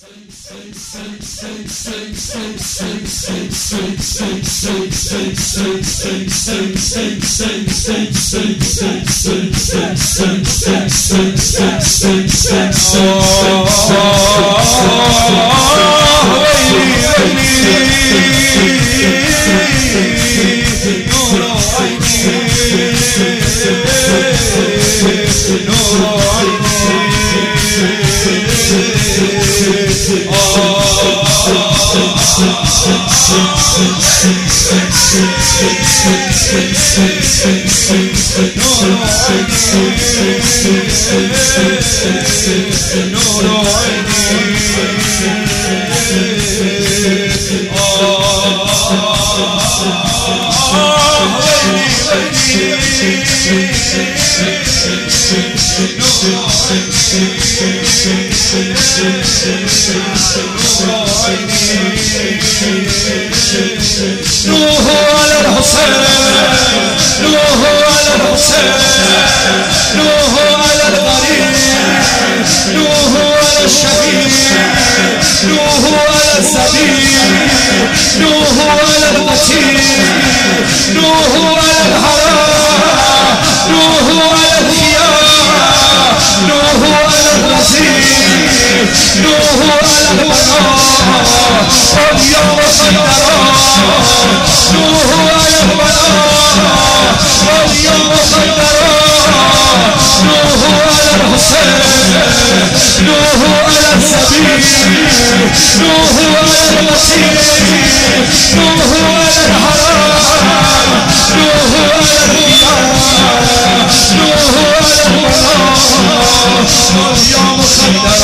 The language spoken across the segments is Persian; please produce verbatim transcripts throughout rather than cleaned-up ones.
نوح على الحسين نوح على الحسين نوح على الغريب نوح على الشهيد نوح على السبيل نوح على القتيل نوح على الحرام نوح على الخيار نوح على الغزير نوح على البنات واليوم خيرا نوح على البنات واليوم خيرا نوح على الحسين نوح على السبيل نوح على القتيل نوح على الحرام نوح على الخيار نوح على البنات واليوم خيرا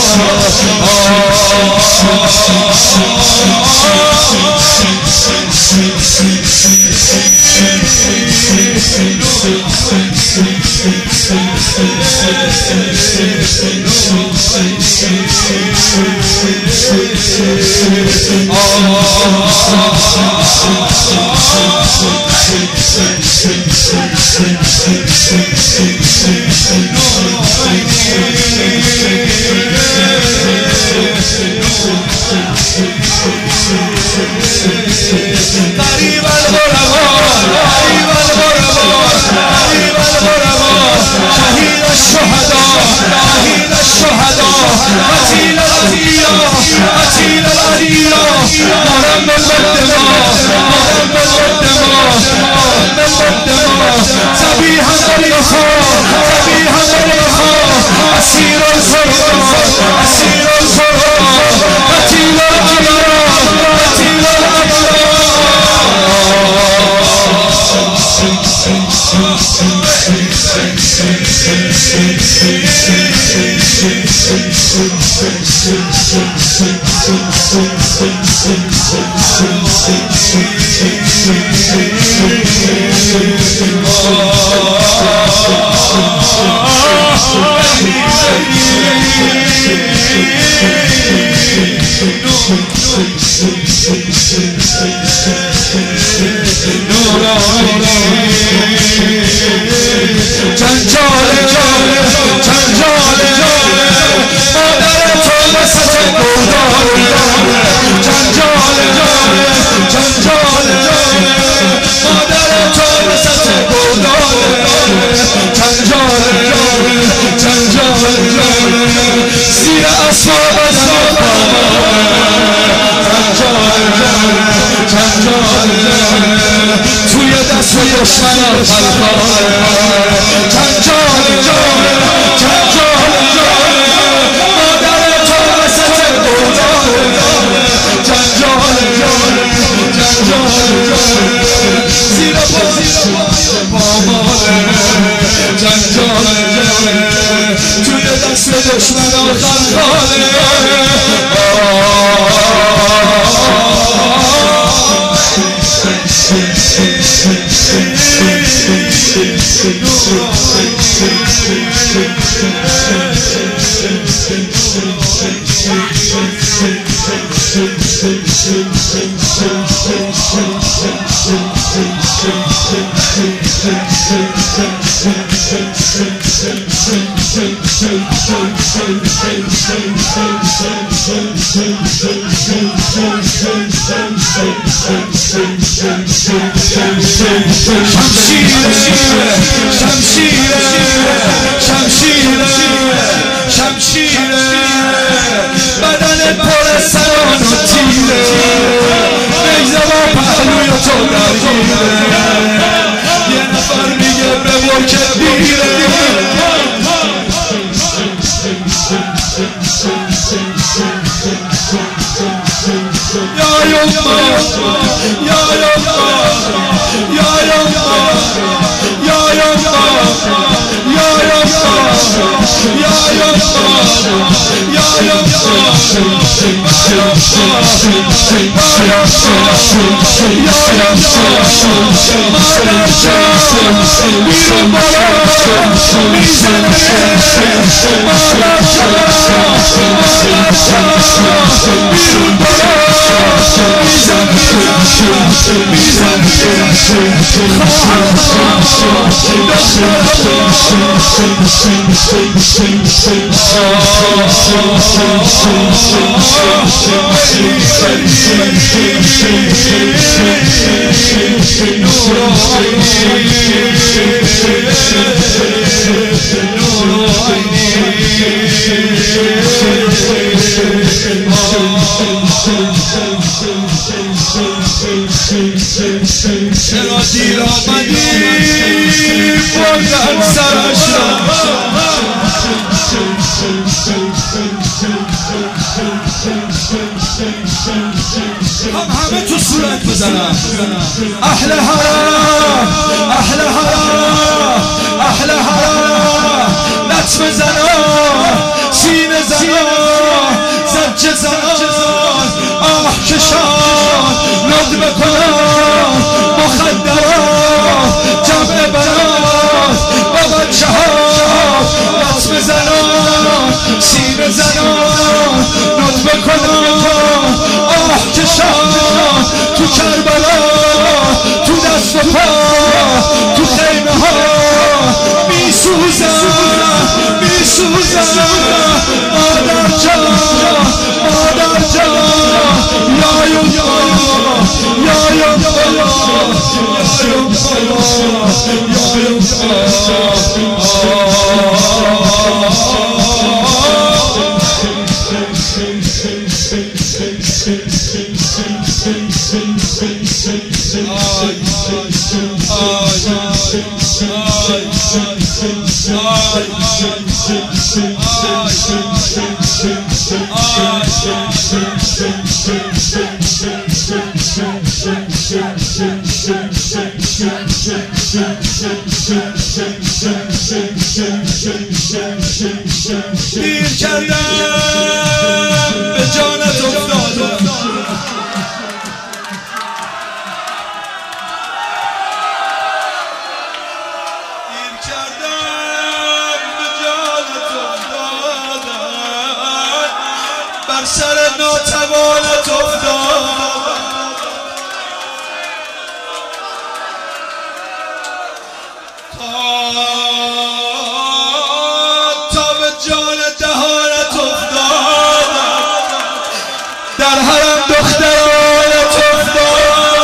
قريب الغرباء قريب الغرباء قريب الغرباء شهيد الشهداء شهيد الشهداء قتيل الأذياء قتيل الأذياء مرم بالدماء مرم بالدماء مرم بالدماء سبيحا بالإخاء سبيحا بالإخاء أسير الفرقان أسير الفرقان قتيل الأبرار قتيل الأبرار توی دست دشمنان خلقان چند جان جان چند جان جان مادر تو وسط گودان چند جان جان چند جان جان زیر پا پاماله چند جان جان توی دست دشمنان خلقانه Thank you. شمشیره بدن پر سران و تیره نیزه با پهلوی تو درگیره یه نفر میگه به برکت دیره یا یوما یا یوما یا یوما یا یوما یا یوما یا یوما یا چرا دیر آمدی بردن سرش هم همه تو صورت بزنم اهل حرام اهل حرام اهل حرام لطمه زنان سینه زنان زجه زنان آه کشان لطف بکنان مخدرات جمع برات با بچه ها لطمه زنان سینه زنان لطف بکنان آه کشان تو کربلا تو دست و پا تو خیمه ها می سوزن می سوزن مادر جان مادر جان یا یا یا یا دیر کردم به جانت افتادم دیر کردم به جانت افتادم بر سر ناتوانت افتادم تا به جان دهانت افتادم در حرم دخترانت افتادم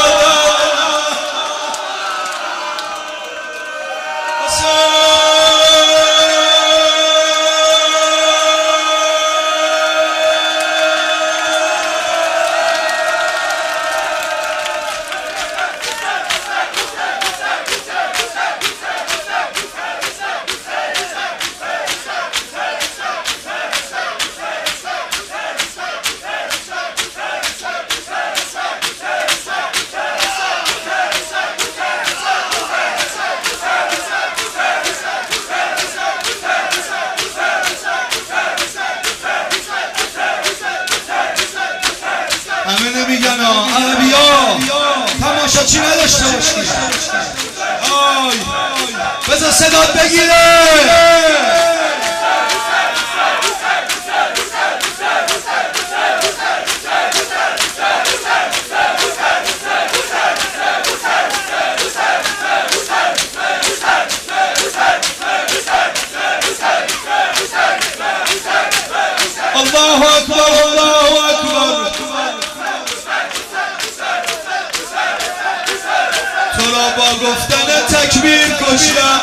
همه نمیگن ها عربیا تماشا چی نداشته باشی آی بذار صدات بگیره الله اکبر الله اکبر میکشن